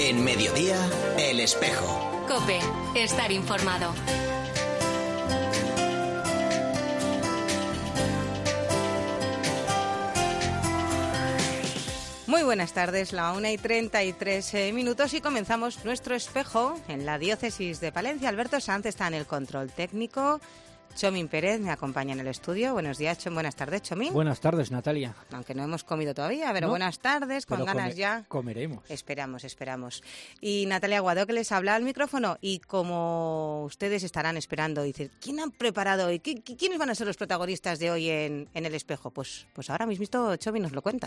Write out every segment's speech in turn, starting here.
En Mediodía, El Espejo. COPE, estar informado. Muy buenas tardes, la 1:33 minutos y comenzamos nuestro espejo en la diócesis de Palencia. Alberto Sanz está en el control técnico. Chomín Pérez me acompaña en el estudio. Buenos días, buenas tardes, Chomín. Buenas tardes, Natalia. Aunque no hemos comido todavía, pero ¿No? Buenas tardes, con ganas ya. Comeremos. Esperamos. Y Natalia Aguado, que les habla al micrófono. Y como ustedes estarán esperando, dicen, ¿quién han preparado hoy? ¿Quiénes van a ser los protagonistas de hoy en el espejo? Pues ahora mismo Chomín nos lo cuenta.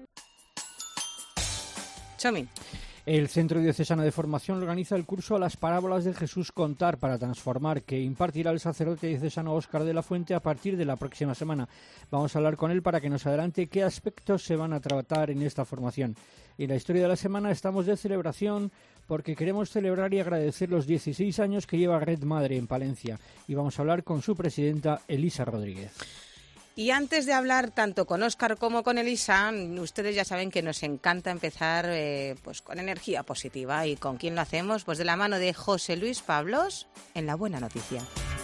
Chomín. El Centro Diocesano de Formación organiza el curso Las Parábolas de Jesús Contar para Transformar, que impartirá el sacerdote diocesano Óscar de la Fuente a partir de la próxima semana. Vamos a hablar con él para que nos adelante qué aspectos se van a tratar en esta formación. En la historia de la semana estamos de celebración porque queremos celebrar y agradecer los 16 años que lleva Red Madre en Palencia. Y vamos a hablar con su presidenta, Elisa Rodríguez. Y antes de hablar tanto con Óscar como con Elisa, ustedes ya saben que nos encanta empezar pues con energía positiva. ¿Y con quién lo hacemos? Pues de la mano de José Luis Pablos en La Buena Noticia.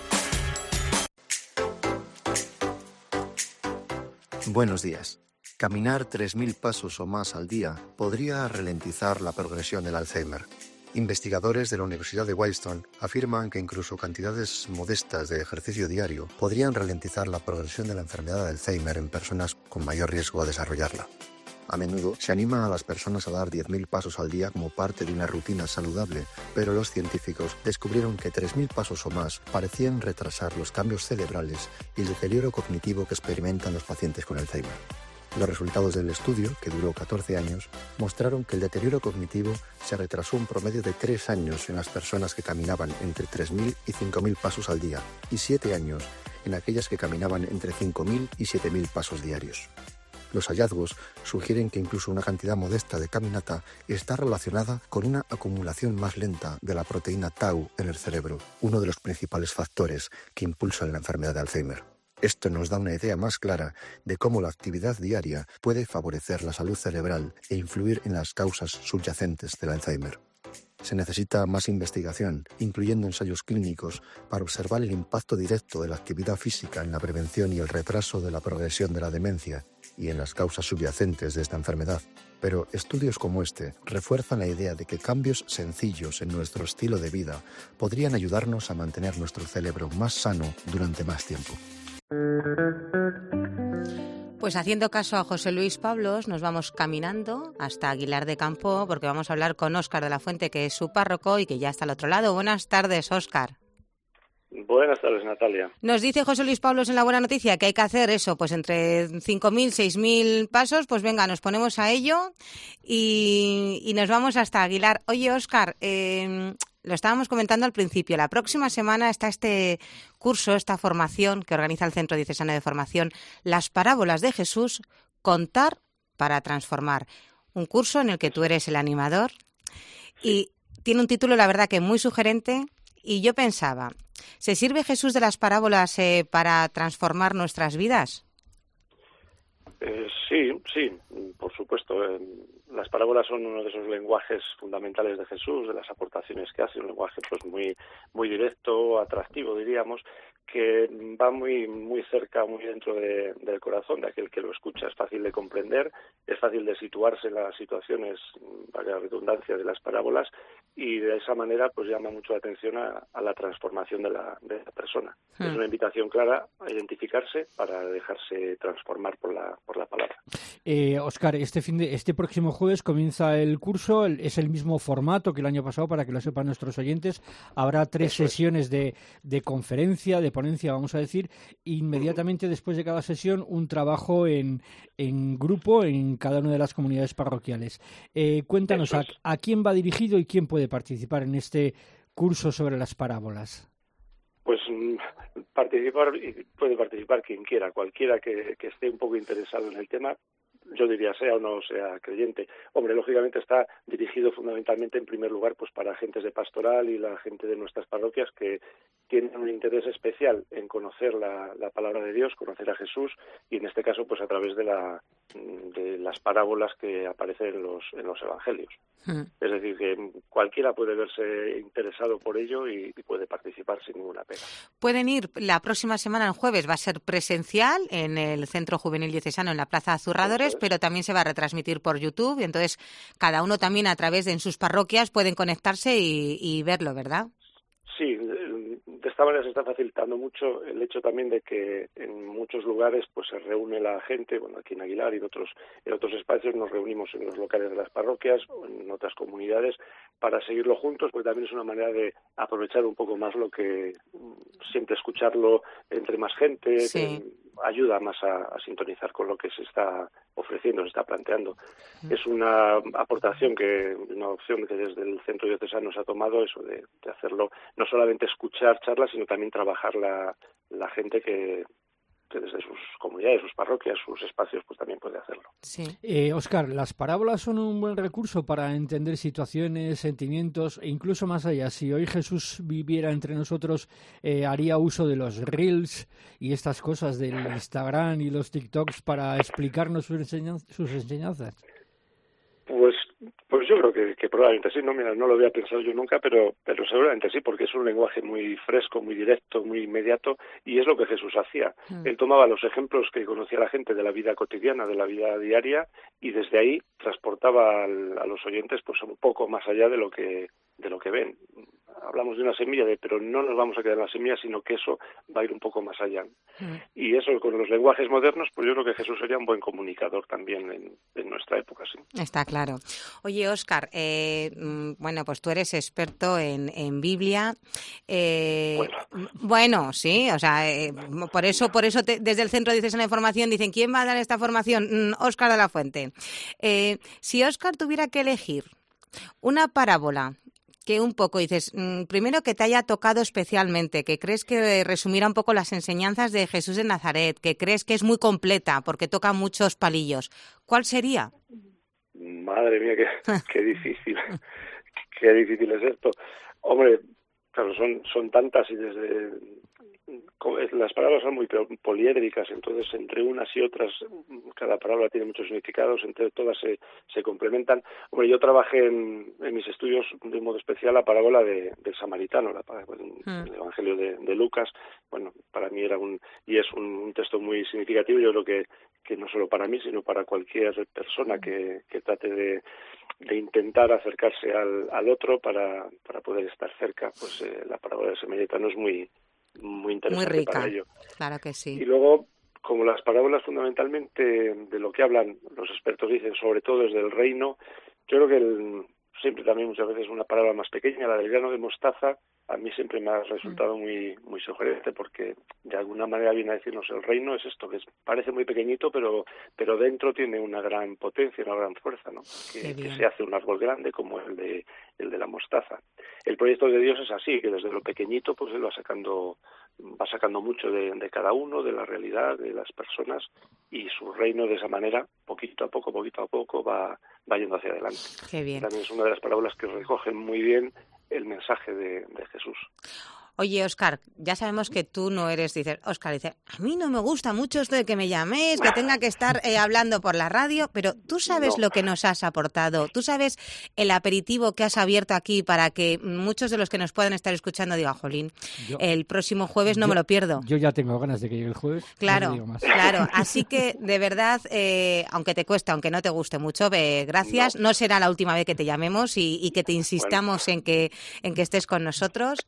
Buenos días. Caminar 3.000 pasos o más al día podría ralentizar la progresión del Alzheimer. Investigadores de la Universidad de Wildstorm afirman que incluso cantidades modestas de ejercicio diario podrían ralentizar la progresión de la enfermedad de Alzheimer en personas con mayor riesgo a desarrollarla. A menudo se anima a las personas a dar 10.000 pasos al día como parte de una rutina saludable, pero los científicos descubrieron que 3.000 pasos o más parecían retrasar los cambios cerebrales y el deterioro cognitivo que experimentan los pacientes con Alzheimer. Los resultados del estudio, que duró 14 años, mostraron que el deterioro cognitivo se retrasó un promedio de 3 años en las personas que caminaban entre 3.000 y 5.000 pasos al día y 7 años en aquellas que caminaban entre 5.000 y 7.000 pasos diarios. Los hallazgos sugieren que incluso una cantidad modesta de caminata está relacionada con una acumulación más lenta de la proteína tau en el cerebro, uno de los principales factores que impulsan la enfermedad de Alzheimer. Esto nos da una idea más clara de cómo la actividad diaria puede favorecer la salud cerebral e influir en las causas subyacentes del Alzheimer. Se necesita más investigación, incluyendo ensayos clínicos, para observar el impacto directo de la actividad física en la prevención y el retraso de la progresión de la demencia y en las causas subyacentes de esta enfermedad. Pero estudios como este refuerzan la idea de que cambios sencillos en nuestro estilo de vida podrían ayudarnos a mantener nuestro cerebro más sano durante más tiempo. Pues haciendo caso a José Luis Pablos, nos vamos caminando hasta Aguilar de Campo porque vamos a hablar con Óscar de la Fuente, que es su párroco y que ya está al otro lado. Buenas tardes, Óscar. Buenas tardes, Natalia. Nos dice José Luis Pablos en La Buena Noticia que hay que hacer eso, pues entre 5.000, 6.000 pasos. Pues venga, nos ponemos a ello y nos vamos hasta Aguilar. Oye, Óscar, lo estábamos comentando al principio. La próxima semana está este curso, esta formación que organiza el Centro Diocesano de Formación, Las Parábolas de Jesús, Contar para Transformar. Un curso en el que tú eres el animador y tiene un título, la verdad, que muy sugerente. Y yo pensaba, ¿se sirve Jesús de las parábolas para transformar nuestras vidas? Sí, por supuesto. Las parábolas son uno de esos lenguajes fundamentales de Jesús, de las aportaciones que hace, un lenguaje pues muy directo, atractivo, diríamos, que va muy cerca, muy dentro del corazón de aquel que lo escucha. Es fácil de comprender, es fácil de situarse en las situaciones, para la redundancia, de las parábolas, y de esa manera pues llama mucho la atención a la transformación de la persona. Es una invitación clara a identificarse para dejarse transformar por la palabra. Óscar, este próximo jueves comienza el curso, es el mismo formato que el año pasado, para que lo sepan nuestros oyentes. Habrá 3 sesiones de conferencia, de ponencia, vamos a decir, inmediatamente después de cada sesión un trabajo en grupo en cada una de las comunidades parroquiales. Cuéntanos, ¿a quién va dirigido y quién puede participar en este curso sobre las parábolas? Pues puede participar quien quiera, cualquiera que esté un poco interesado en el tema. Yo diría, sea o no sea creyente. Hombre, lógicamente está dirigido fundamentalmente, en primer lugar, pues para agentes de pastoral y la gente de nuestras parroquias que tienen un interés especial en conocer la palabra de Dios, conocer a Jesús, y en este caso, pues a través de de las parábolas que aparecen en los evangelios. Es decir, que cualquiera puede verse interesado por ello y puede participar sin ninguna pena. Pueden ir la próxima semana, el jueves, va a ser presencial en el Centro Juvenil Diocesano, en la Plaza Azurradores, pero también se va a retransmitir por YouTube, y entonces cada uno también a través de en sus parroquias pueden conectarse y verlo, ¿verdad? Sí, de esta manera se está facilitando mucho el hecho también de que en muchos lugares pues se reúne la gente, bueno, aquí en Aguilar y en otros espacios nos reunimos en los locales de las parroquias o en otras comunidades para seguirlo juntos, porque también es una manera de aprovechar un poco más lo que siempre escucharlo entre más gente, sí. Ayuda más a sintonizar con lo que se está ofreciendo, se está planteando. Es una aportación una opción que desde el Centro Diocesano se ha tomado, eso de hacerlo, no solamente escuchar charlas, sino también trabajar la gente que desde sus comunidades, sus parroquias, sus espacios, pues también puede hacerlo. Sí. Óscar, las parábolas son un buen recurso para entender situaciones, sentimientos e incluso más allá. Si hoy Jesús viviera entre nosotros, haría uso de los Reels y estas cosas del Instagram y los TikToks para explicarnos sus enseñanzas. Pues yo creo que probablemente sí, no lo había pensado yo nunca, pero seguramente sí, porque es un lenguaje muy fresco, muy directo, muy inmediato, y es lo que Jesús hacía. Él tomaba los ejemplos que conocía la gente de la vida cotidiana, de la vida diaria, y desde ahí transportaba a los oyentes pues un poco más allá de lo que ven. Hablamos de una semilla, pero no nos vamos a quedar en la semilla, sino que eso va a ir un poco más allá. Y eso, con los lenguajes modernos, pues yo creo que Jesús sería un buen comunicador tambiin en nuestra época, sí. Está claro. Oye, Óscar, bueno, pues tú eres experto en Biblia. Bueno, sí, o sea, por eso desde el Centro Diocesano de Formación dicen, ¿quién va a dar esta formación? Óscar de la Fuente. Si Óscar tuviera que elegir una parábola que un poco dices, primero que te haya tocado especialmente, que crees que resumirá un poco las enseñanzas de Jesús de Nazaret, que crees que es muy completa porque toca muchos palillos, ¿cuál sería? Madre mía, qué difícil, qué difícil es esto. Hombre, claro, son tantas y las palabras son muy poliédricas, entonces entre unas y otras cada palabra tiene muchos significados, entre todas se complementan. Hombre, yo trabajé en mis estudios de un modo especial la parábola del samaritano, el Evangelio de Lucas. Bueno, para mí era un texto muy significativo. Yo creo que no solo para mí, sino para cualquier persona que trate de intentar acercarse al otro para poder estar cerca, pues la parábola del samaritano es muy interesante, muy rica, para ello. Claro que sí. Y luego, como las parábolas fundamentalmente de lo que hablan, los expertos dicen, sobre todo desde el reino, yo creo que siempre también muchas veces una parábola más pequeña, la del grano de mostaza, a mí siempre me ha resultado muy sugerente, porque de alguna manera viene a decirnos el reino es esto, que parece muy pequeñito, pero dentro tiene una gran potencia, una gran fuerza, ¿no? Que se hace un árbol grande como el de la mostaza. El proyecto de Dios es así, que desde lo pequeñito pues él va sacando mucho de cada uno, de la realidad, de las personas, y su reino de esa manera, poquito a poco va yendo hacia adelante. Qué bien. También es una de las parábolas que recogen muy bien el mensaje de Jesús. Oye, Óscar, ya sabemos que tú no eres, Óscar dice, a mí no me gusta mucho esto de que me llaméis, que tenga que estar hablando por la radio, pero tú sabes lo que nos has aportado, tú sabes el aperitivo que has abierto aquí para que muchos de los que nos puedan estar escuchando digan, jolín, el próximo jueves no me lo pierdo. Yo ya tengo ganas de que llegue el jueves. Claro, no digo más. Claro, así que de verdad, aunque te cueste, aunque no te guste mucho, gracias, no será la última vez que te llamemos y que te insistamos en que estés con nosotros.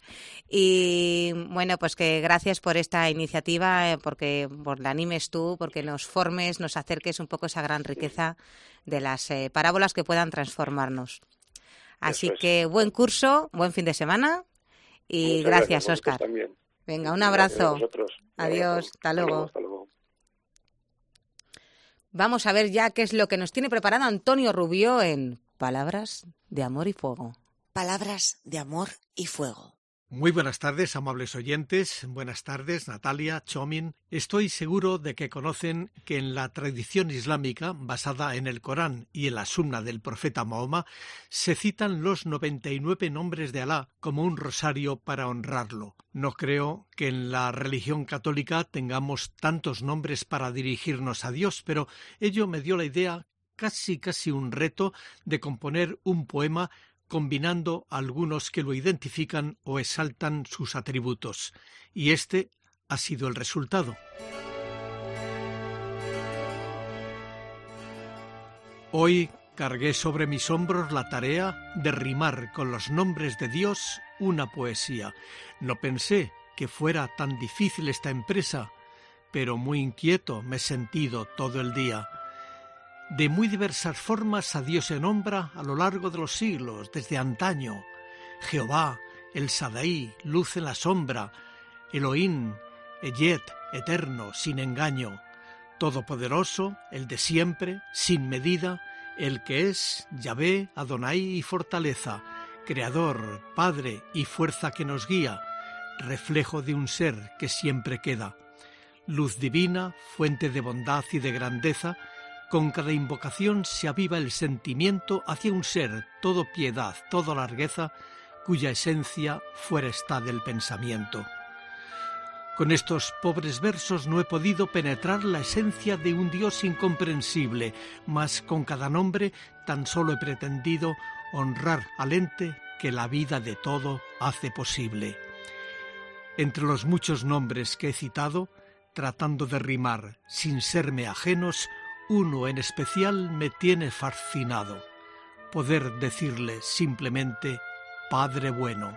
Y bueno, pues que gracias por esta iniciativa, porque la animes tú, porque nos formes, nos acerques un poco esa gran riqueza de las parábolas que puedan transformarnos. Así que buen curso, buen fin de semana y gracias, Óscar. Venga, un abrazo. Adiós, hasta luego. Hasta luego. Vamos a ver ya qué es lo que nos tiene preparado Antonio Rubio en Palabras de Amor y Fuego. Palabras de Amor y Fuego. Muy buenas tardes, amables oyentes. Buenas tardes, Natalia, Chomin. Estoy seguro de que conocen que en la tradición islámica, basada en el Corán y en la Sunna del profeta Mahoma, se citan los 99 nombres de Alá como un rosario para honrarlo. No creo que en la religión católica tengamos tantos nombres para dirigirnos a Dios, pero ello me dio la idea, casi un reto, de componer un poema combinando algunos que lo identifican o exaltan sus atributos, y este ha sido el resultado. Hoy cargué sobre mis hombros la tarea de rimar con los nombres de Dios una poesía. No pensé que fuera tan difícil esta empresa, pero muy inquieto me he sentido todo el día. De muy diversas formas a Dios se nombra a lo largo de los siglos, desde antaño. Jehová, el Sadaí, luz en la sombra, Elohim, Eyet, eterno, sin engaño, todopoderoso, el de siempre, sin medida, el que es, Yahvé, Adonai y fortaleza, creador, Padre y fuerza que nos guía, reflejo de un ser que siempre queda. Luz divina, fuente de bondad y de grandeza, con cada invocación se aviva el sentimiento hacia un ser todo piedad, todo largueza, cuya esencia fuera está del pensamiento. Con estos pobres versos no he podido penetrar la esencia de un Dios incomprensible, mas con cada nombre tan solo he pretendido honrar al ente que la vida de todo hace posible. Entre los muchos nombres que he citado, tratando de rimar sin serme ajenos, uno en especial me tiene fascinado: poder decirle simplemente Padre bueno.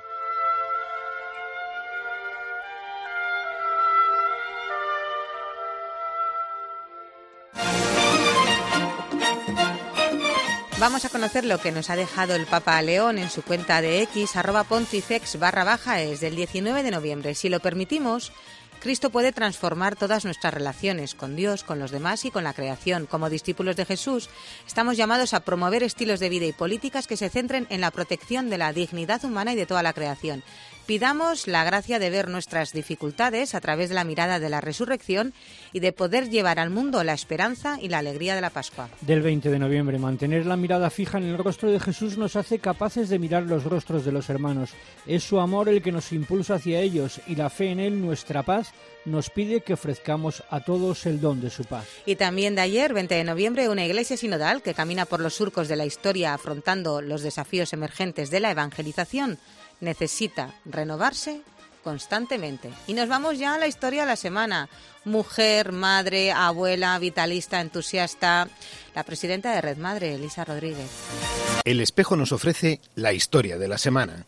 Vamos a conocer lo que nos ha dejado el Papa León en su cuenta de X, @pontifex_es, del 19 de noviembre. Si lo permitimos, Cristo puede transformar todas nuestras relaciones con Dios, con los demás y con la creación. Como discípulos de Jesús, estamos llamados a promover estilos de vida y políticas que se centren en la protección de la dignidad humana y de toda la creación. Pidamos la gracia de ver nuestras dificultades a través de la mirada de la resurrección y de poder llevar al mundo la esperanza y la alegría de la Pascua. Del 20 de noviembre, mantener la mirada fija en el rostro de Jesús nos hace capaces de mirar los rostros de los hermanos. Es su amor el que nos impulsa hacia ellos y la fe en él, nuestra paz, nos pide que ofrezcamos a todos el don de su paz. Y también de ayer, 20 de noviembre, una iglesia sinodal que camina por los surcos de la historia afrontando los desafíos emergentes de la evangelización necesita renovarse constantemente. Y nos vamos ya a la historia de la semana. Mujer, madre, abuela, vitalista, entusiasta. La presidenta de Red Madre, Elisa Rodríguez. El Espejo nos ofrece la historia de la semana.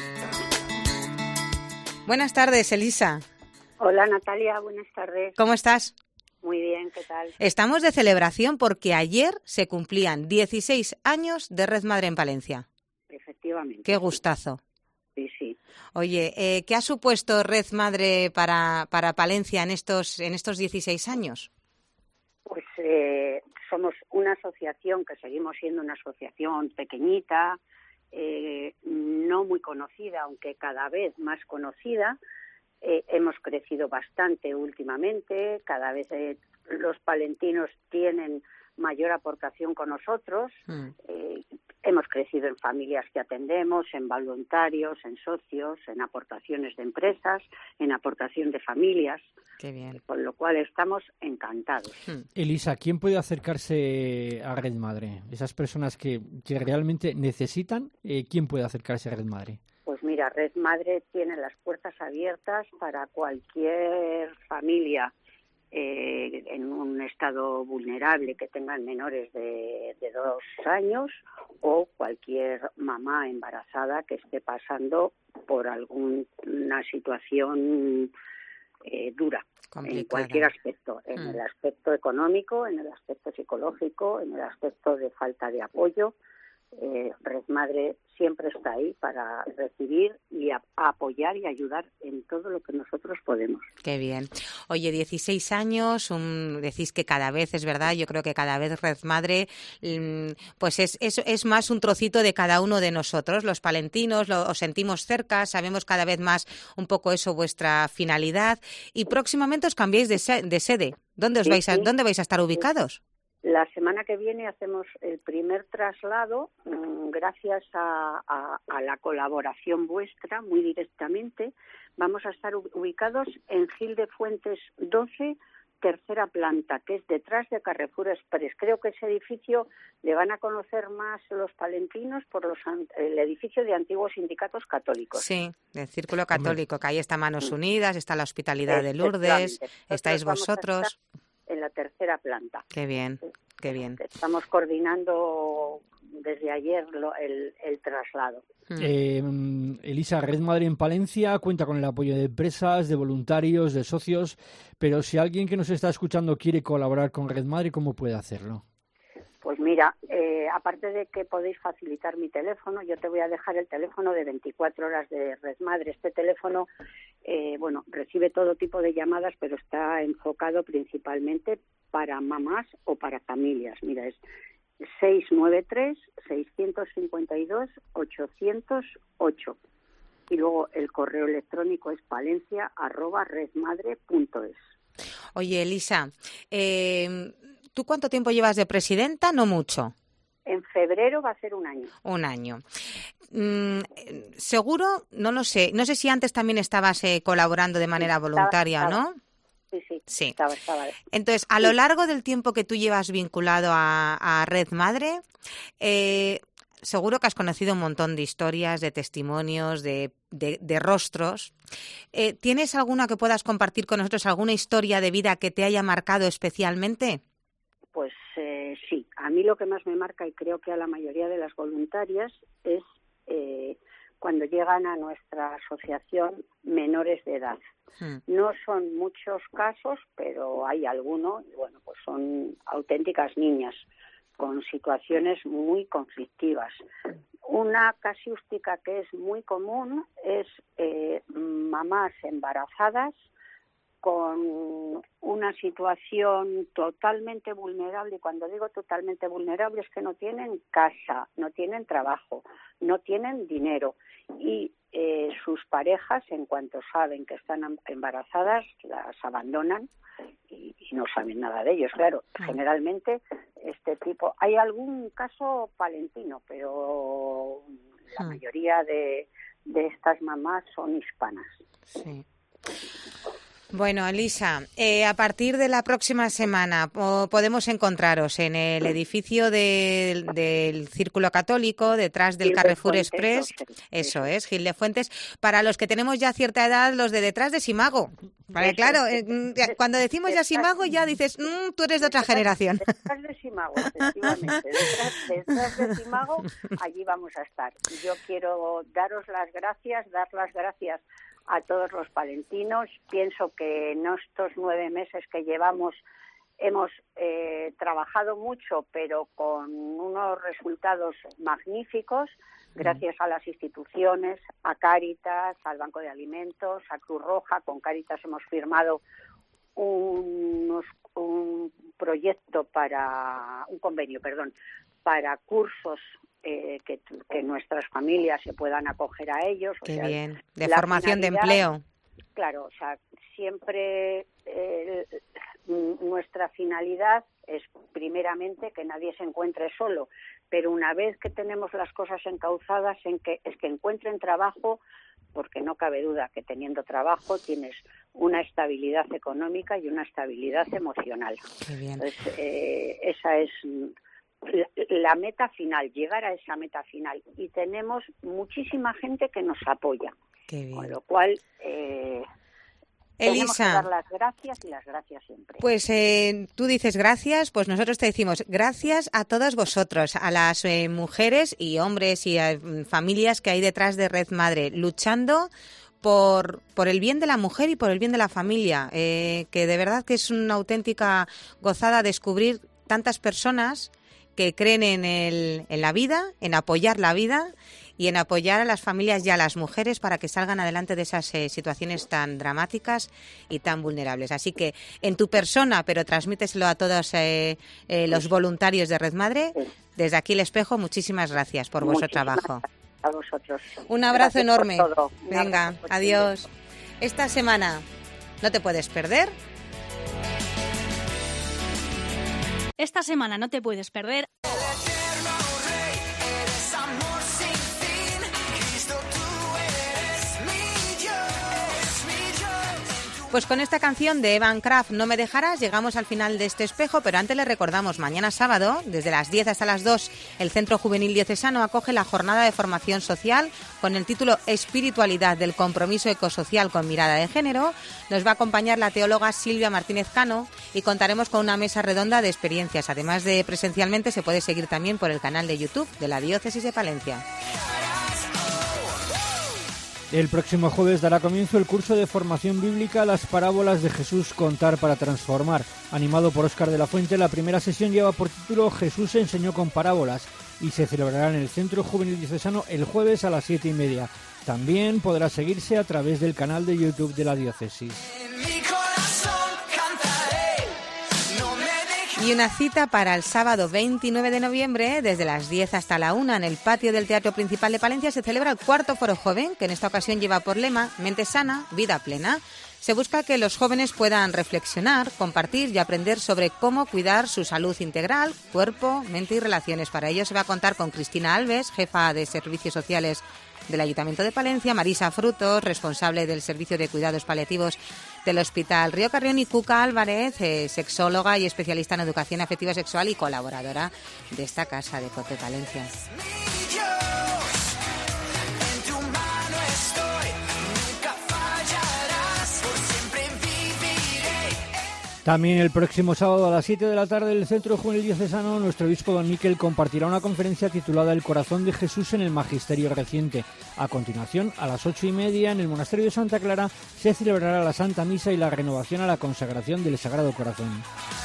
Buenas tardes, Elisa. Hola, Natalia, buenas tardes. ¿Cómo estás? Muy bien, ¿qué tal? Estamos de celebración porque ayer se cumplían 16 años de Red Madre en Palencia. Efectivamente. Qué gustazo. Sí. Oye, ¿qué ha supuesto Red Madre para Palencia en estos 16 años? Pues somos una asociación que seguimos siendo una asociación pequeñita, no muy conocida, aunque cada vez más conocida. Hemos crecido bastante últimamente, cada vez los palentinos tienen mayor aportación con nosotros. Hemos crecido en familias que atendemos, en voluntarios, en socios, en aportaciones de empresas, en aportación de familias. Qué bien. Con lo cual estamos encantados. Elisa, ¿quién puede acercarse a Red Madre? Esas personas que realmente necesitan, ¿quién puede acercarse a Red Madre? Pues mira, Red Madre tiene las puertas abiertas para cualquier familia en un estado vulnerable que tengan menores de 2 años o cualquier mamá embarazada que esté pasando por alguna situación dura. Complicada. En cualquier aspecto, en el aspecto económico, en el aspecto psicológico, en el aspecto de falta de apoyo. Red Madre siempre está ahí para recibir y apoyar y ayudar en todo lo que nosotros podemos. Qué bien. Oye, 16 años, decís que cada vez, es verdad, yo creo que cada vez Red Madre pues es más un trocito de cada uno de nosotros, los palentinos, os sentimos cerca, sabemos cada vez más un poco eso, vuestra finalidad, y próximamente os cambiáis de sede. ¿Dónde ¿Dónde vais a estar ubicados? La semana que viene hacemos el primer traslado, gracias a la colaboración vuestra, muy directamente. Vamos a estar ubicados en Gil de Fuentes 12, tercera planta, que es detrás de Carrefour Express. Creo que ese edificio le van a conocer más los palentinos por el edificio de antiguos sindicatos católicos. Sí, del Círculo Católico, que ahí está Manos Unidas, está la Hospitalidad de Lourdes, estáis vosotros. En la tercera planta. Qué bien, qué bien. Estamos coordinando desde ayer el traslado. Elisa, Red Madre en Palencia cuenta con el apoyo de empresas, de voluntarios, de socios, pero si alguien que nos está escuchando quiere colaborar con Red Madre, ¿cómo puede hacerlo? Pues mira, aparte de que podéis facilitar mi teléfono, yo te voy a dejar el teléfono de 24 horas de Red Madre. Este teléfono, recibe todo tipo de llamadas, pero está enfocado principalmente para mamás o para familias. Mira, es 693-652-808. Y luego el correo electrónico es palencia@redmadre.es. Oye, Elisa, ¿tú cuánto tiempo llevas de presidenta? No mucho. En febrero va a ser un año. Un año. Seguro, no sé si antes también estabas colaborando de manera voluntaria, ¿no? Sí. Estaba. Entonces, a lo largo del tiempo que tú llevas vinculado a Red Madre, seguro que has conocido un montón de historias, de testimonios, de rostros. ¿Tienes alguna que puedas compartir con nosotros, alguna historia de vida que te haya marcado especialmente? Pues sí, a mí lo que más me marca, y creo que a la mayoría de las voluntarias, es cuando llegan a nuestra asociación menores de edad. No son muchos casos, pero hay algunos, y bueno, pues son auténticas niñas con situaciones muy conflictivas. Una casuística que es muy común es mamás embarazadas con una situación totalmente vulnerable, y cuando digo totalmente vulnerable es que no tienen casa, no tienen trabajo, no tienen dinero, y sus parejas, en cuanto saben que están embarazadas, las abandonan y no saben nada de ellos. Claro, generalmente este tipo, hay algún caso palentino, pero la mayoría de estas mamás son hispanas. Sí. Bueno, Elisa, a partir de la próxima semana podemos encontraros en el edificio del Círculo Católico, detrás del Carrefour Express. Eso es, Gil de Fuentes. Para los que tenemos ya cierta edad, los de detrás de Simago. Porque claro, cuando decimos ya Simago, ya dices, tú eres de otra generación. Detrás de Simago, efectivamente. Detrás de Simago, allí vamos a estar. Yo quiero dar las gracias a todos los palentinos. Pienso que en estos 9 meses que llevamos hemos trabajado mucho, pero con unos resultados magníficos, gracias a las instituciones, a Cáritas, al Banco de Alimentos, a Cruz Roja. Con Cáritas hemos firmado un convenio para cursos que nuestras familias se puedan acoger a ellos. Qué bien, de formación de empleo. Claro, o sea, siempre nuestra finalidad es primeramente que nadie se encuentre solo, pero una vez que tenemos las cosas encauzadas es que encuentren trabajo, porque no cabe duda que teniendo trabajo tienes una estabilidad económica y una estabilidad emocional. Qué bien. Entonces, esa es la meta final, llegar a esa meta final, y tenemos muchísima gente que nos apoya. Qué bien. Con lo cual tenemos que Elisa, dar las gracias, y las gracias siempre. Pues tú dices gracias, pues nosotros te decimos gracias a todos vosotros, a las mujeres y hombres y familias que hay detrás de Red Madre, luchando por el bien de la mujer y por el bien de la familia, que de verdad que es una auténtica gozada descubrir tantas personas que creen en la vida, en apoyar la vida y en apoyar a las familias y a las mujeres para que salgan adelante de esas situaciones tan dramáticas y tan vulnerables. Así que en tu persona, pero transmíteselo a todos los voluntarios de Red Madre, desde aquí El Espejo, muchísimas gracias por vuestro trabajo. A vosotros. Un abrazo enorme. Venga, adiós. Esta semana no te puedes perder. Esta semana no te puedes perder. Pues con esta canción de Evan Kraft, No me dejarás, llegamos al final de este espejo, pero antes les recordamos, mañana sábado, desde las 10 hasta las 2, el Centro Juvenil Diocesano acoge la jornada de formación social con el título Espiritualidad del compromiso ecosocial con mirada de género. Nos va a acompañar la teóloga Silvia Martínez Cano y contaremos con una mesa redonda de experiencias. Además de presencialmente, se puede seguir también por el canal de YouTube de la Diócesis de Palencia. El próximo jueves dará comienzo el curso de formación bíblica Las parábolas de Jesús, contar para transformar. Animado por Óscar de la Fuente, la primera sesión lleva por título Jesús enseñó con parábolas y se celebrará en el Centro Juvenil Diocesano el jueves a las 7:30. También podrá seguirse a través del canal de YouTube de la Diócesis. Y una cita para el sábado 29 de noviembre, desde las 10 hasta la 1, en el patio del Teatro Principal de Palencia, se celebra el cuarto Foro Joven, que en esta ocasión lleva por lema Mente sana, vida plena. Se busca que los jóvenes puedan reflexionar, compartir y aprender sobre cómo cuidar su salud integral, cuerpo, mente y relaciones. Para ello se va a contar con Cristina Alves, jefa de Servicios Sociales del Ayuntamiento de Palencia, Marisa Frutos, responsable del Servicio de Cuidados Paliativos del Hospital Río Carrión, y Cuca Álvarez, sexóloga y especialista en educación afectiva sexual y colaboradora de esta casa de COPE Palencia. También el próximo sábado a las 7 de la tarde en el Centro Juvenil Diocesano, nuestro obispo don Miquel compartirá una conferencia titulada El corazón de Jesús en el Magisterio Reciente. A continuación, a las 8:30, en el Monasterio de Santa Clara, se celebrará la Santa Misa y la renovación a la consagración del Sagrado Corazón.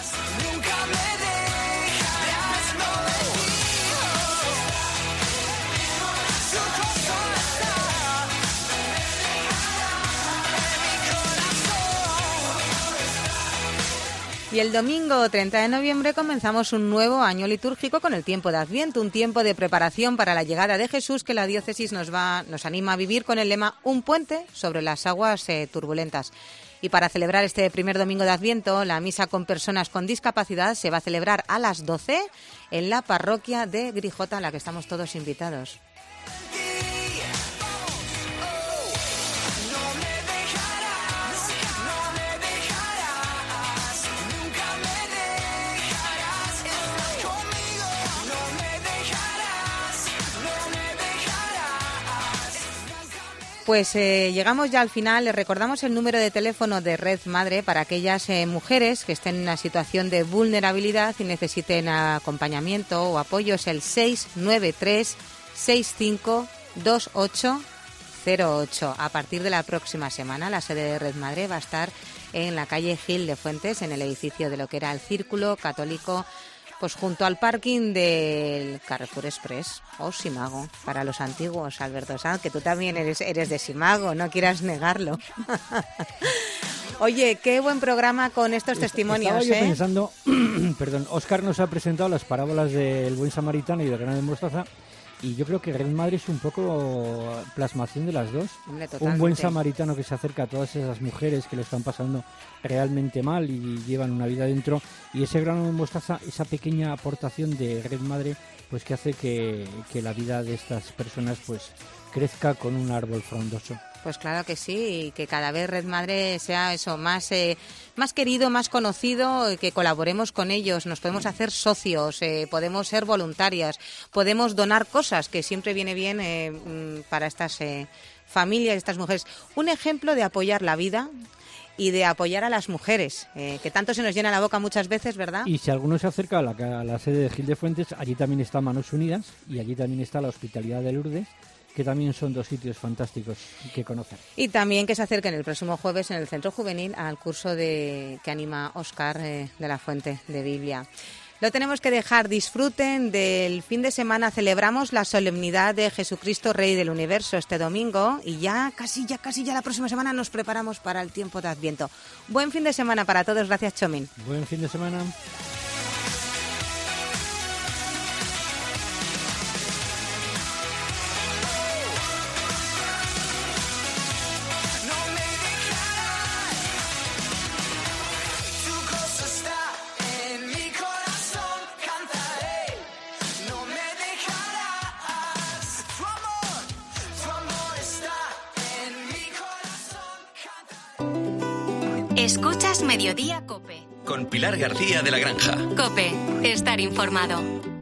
Y el domingo 30 de noviembre comenzamos un nuevo año litúrgico con el tiempo de Adviento, un tiempo de preparación para la llegada de Jesús que la diócesis nos anima a vivir con el lema Un puente sobre las aguas turbulentas. Y para celebrar este primer domingo de Adviento, la misa con personas con discapacidad se va a celebrar a las 12 en la parroquia de Grijota, a la que estamos todos invitados. Pues llegamos ya al final. Les recordamos el número de teléfono de Red Madre para aquellas mujeres que estén en una situación de vulnerabilidad y necesiten acompañamiento o apoyo. Es el 693 65 2808. A partir de la próxima semana, la sede de Red Madre va a estar en la calle Gil de Fuentes, en el edificio de lo que era el Círculo Católico, pues junto al parking del Carrefour Express, o Simago, para los antiguos, Alberto Sanz, que tú también eres de Simago, no quieras negarlo. Oye, qué buen programa con estos testimonios. Estaba yo pensando, perdón, Óscar nos ha presentado las parábolas del buen samaritano y del grano de mostaza, y yo creo que Red Madre es un poco plasmación de las dos. Hombre, un buen samaritano que se acerca a todas esas mujeres que lo están pasando realmente mal y llevan una vida dentro, y ese grano de mostaza, esa pequeña aportación de Red Madre, pues que hace que la vida de estas personas pues crezca con un árbol frondoso. Pues claro que sí, y que cada vez Red Madre sea eso, más querido, más conocido, que colaboremos con ellos, nos podemos hacer socios, podemos ser voluntarias, podemos donar cosas, que siempre viene bien para estas familias, estas mujeres. Un ejemplo de apoyar la vida y de apoyar a las mujeres, que tanto se nos llena la boca muchas veces, ¿verdad? Y si alguno se acerca a la sede de Gil de Fuentes, allí también está Manos Unidas y allí también está la Hospitalidad de Lourdes, que también son dos sitios fantásticos que conocer. Y también que se acerquen el próximo jueves en el Centro Juvenil al curso que anima Óscar de la Fuente de Biblia. Lo tenemos que dejar. Disfruten del fin de semana. Celebramos la solemnidad de Jesucristo, Rey del Universo, este domingo. Y ya casi la próxima semana nos preparamos para el tiempo de Adviento. Buen fin de semana para todos. Gracias, Chomin. Buen fin de semana. Escuchas Mediodía COPE. Con Pilar García de la Granja. COPE. Estar informado.